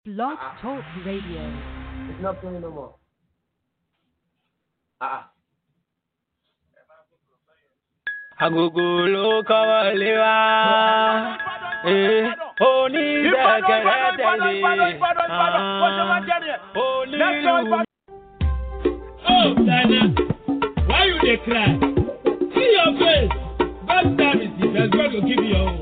Blog Talk Radio. It's not playing no more. Agogo ló kọ́ wọlé wá. Onígbẹ̀kẹ̀lẹ̀ tẹ̀lé. Onílù. Oh, Dana, why you dey cry? See your face. Bad service, that's God will give you your own.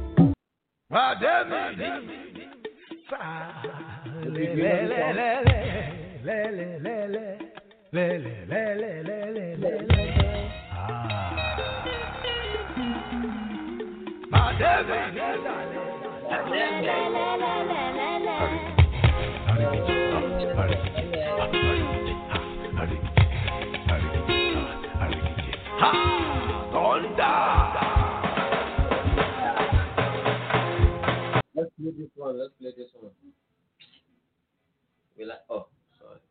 Let's play this one. We like, oh, sorry.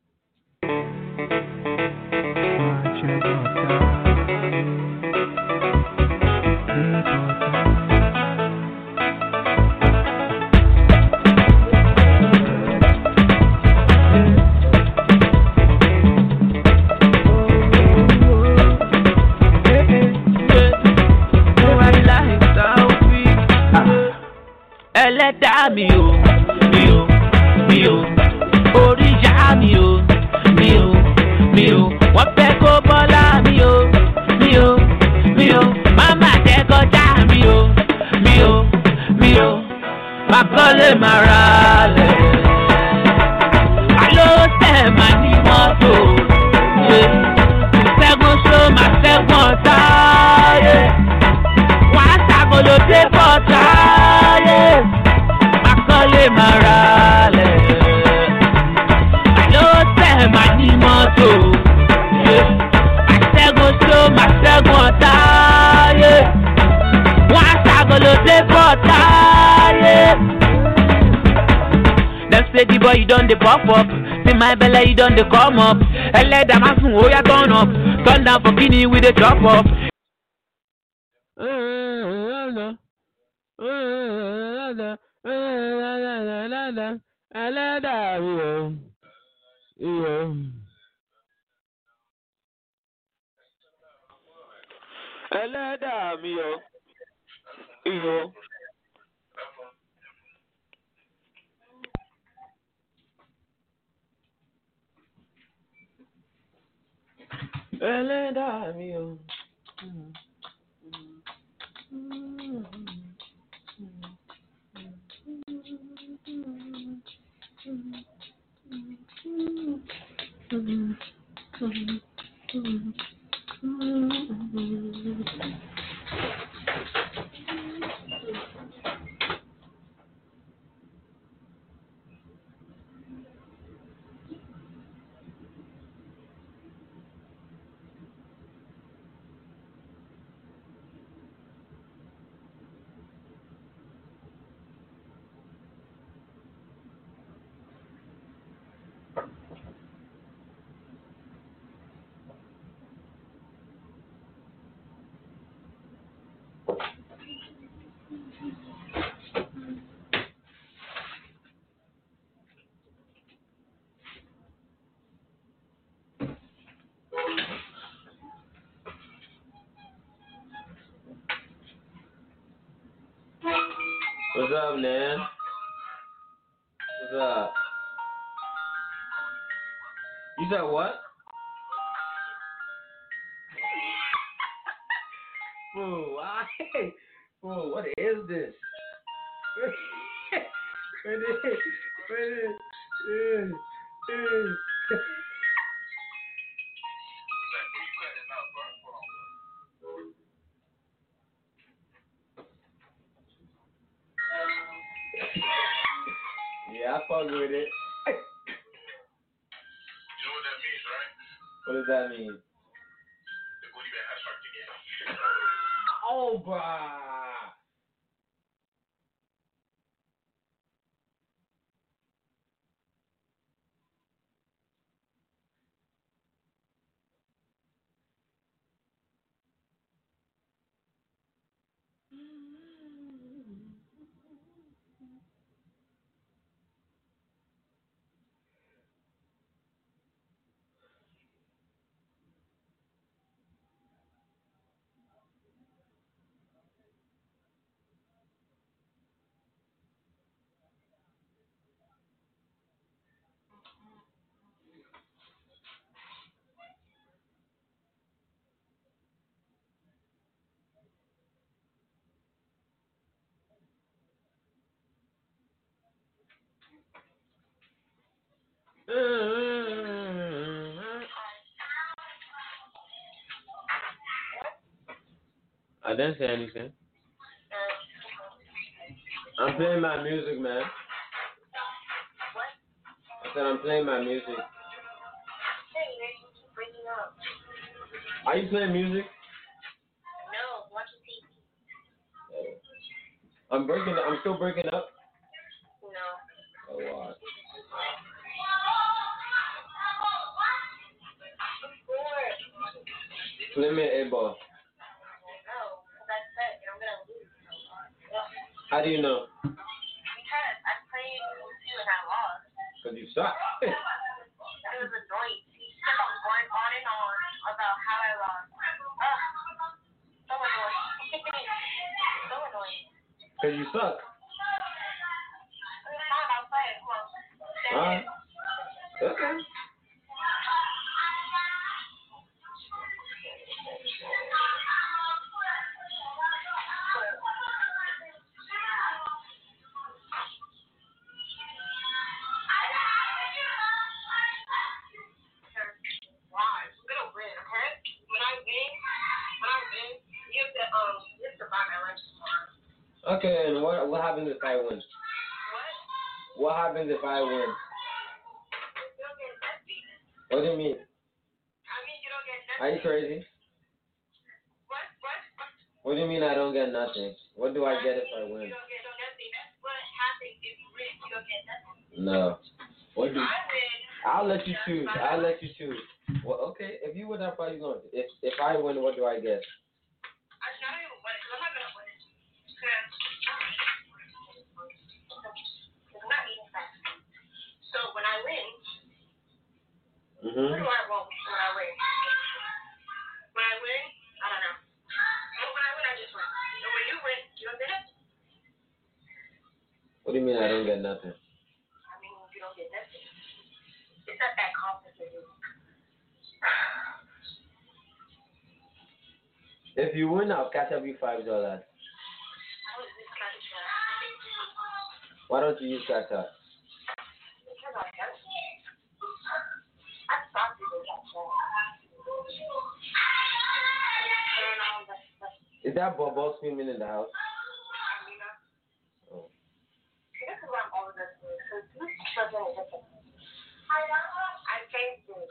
Ẹlẹ́dàá mi o, oríṣà mi o, wọ́n fẹ́ kó bọ́lá mi o, máma jẹ́ kọjá mi o, má kọ́lé má ra lẹ̀, àlọ́ tẹ̀ má ní mọ́tò, ṣẹ́gun ṣó má ṣẹ́gun ọ̀tá, wọ́n á ṣàkóló dé bọ́tà. Makole marale, alo te mani moto, masego so masego taye, wasagolo de potaye. Them say the boy you done the pop up, see my belly you done the come up. Let them ask oh ya turn up, turn down for Guinea with the chop up. Ẹlẹ́dàá mi o, ẹlẹ́dàá mi o, ẹlẹ́dàá mi o. What's up, man? What's up? You said what? Fool, why? Fool, what is this? Yeah, I fuck with it. You know what that means, right? What does that mean? The booty bag has shark again. Oh, bruh. didn't say anything. I'm playing my music, man. I said I'm playing my music. Are you playing music? No, watching TV. I'm still breaking up. No. Oh wow. Play me an 8-ball. No, because I said I'm gonna lose. How do you know? Because I played with you and I lost. Because you suck. It was annoying. He kept on going on and on about how I lost. Ugh. So annoying. So annoying. Because you suck. It's fine, I'll play it. Come on. Alright. Okay. Okay, and what happens if I win? What happens if I win? What do you mean? Are you crazy? What do you mean I don't get nothing? What do I get if I win? No. What do? I'll let you choose. I'll let you choose. Well, okay. If you win, that's probably going to. If I win, what do I get? So when I win, Mhm. when I win? When I win, I don't know. When I win, I just win. And when you win, you don't get it? What do you mean I don't get nothing? I mean, you don't get nothing. It's not that complicated. If you win, I'll catch up you $5. Why don't you use Cash App? Is that Bobo screaming in the house? Oh. This is what I'm always going to do. Because this doesn't listen. I changed it.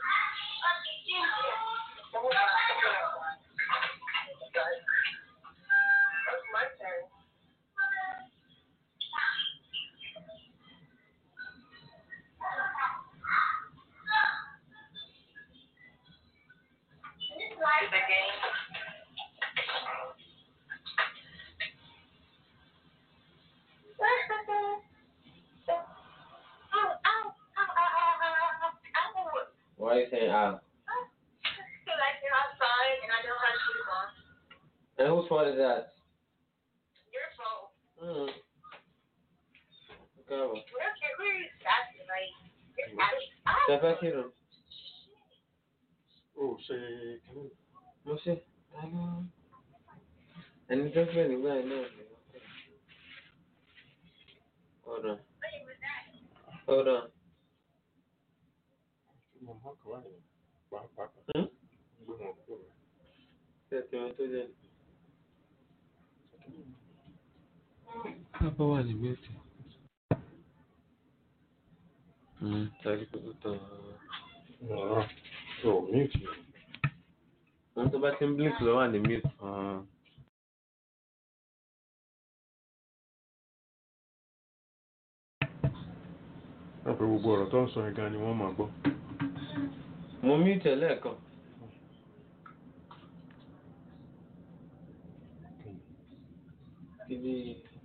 That's my turn. It's a game. Why are you saying ow? Because I get outside and I know how to shoot a ball. And whose fault is that? Your fault. Okay. Who are you asking? Like, Step back here. Oh, say, No shit. I know. And it's just really right now. Hold on. Hold on. Apa wali bete? Tadi kutu. Oh, mute. Untuk baca beli keluar ni mute. Apa gbogbo ọ̀rọ̀ tó ń sọ ẹ̀gá ni wọ́n máa gbọ́. Mo mute lẹ́ẹ̀kan. Kini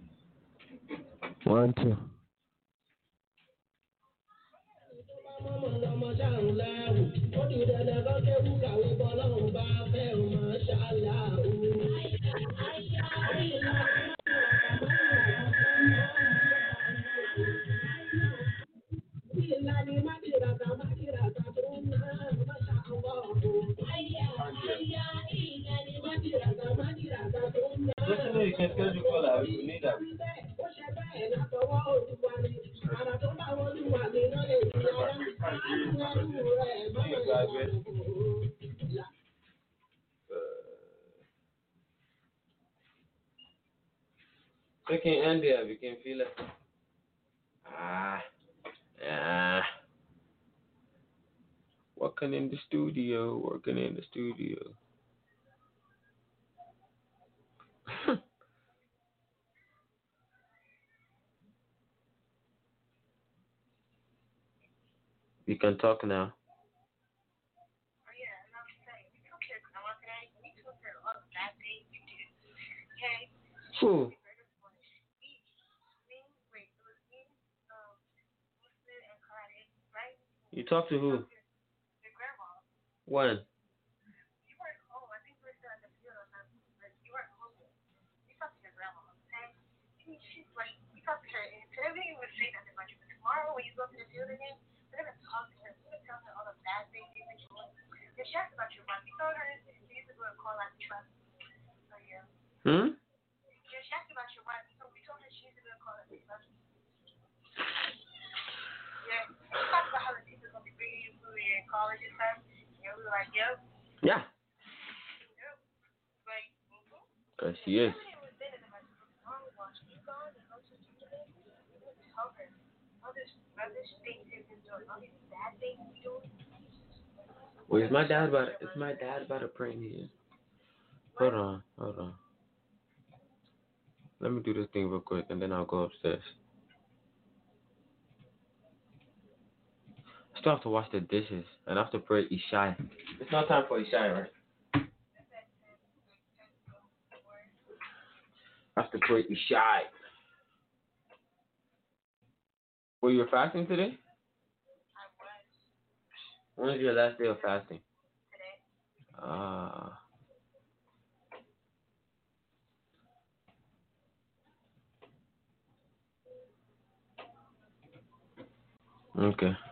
1 2. Listen to you can schedule for that. We need that. Freaking India, we can feel it. Yeah. Working in the studio. We can talk now. Oh, yeah, and I was saying, we took care of grandma today. We took care of all the bad things you did. Okay? Who? You talk to who? Your grandma. When? You weren't home. I think we were still at the field or something. But you weren't home yet. You talked to your grandma, okay? She's like, you talked to her, and today we didn't even say nothing about you. But tomorrow when you go to the field again, we're going to talk to her. We're going to tell her all the bad things you've been doing. And she asked about your wife. You told her she needs to go and call out the trust. So, yeah. Hmm? Yeah, she asked about your wife. So we told her she needs to go and call out the trust. Yeah. We talked about how the teacher's going to be bringing you food in college and stuff. And we were like, yep. Yeah. Yep. Like, She is. Wait, is my dad about to pray in here? Hold on. Let me do this thing real quick and then I'll go upstairs. I still have to wash the dishes and I have to pray Isha. It's not time for Isha, right? I have to pray Isha. Were you fasting today? When is your last day of fasting? Okay.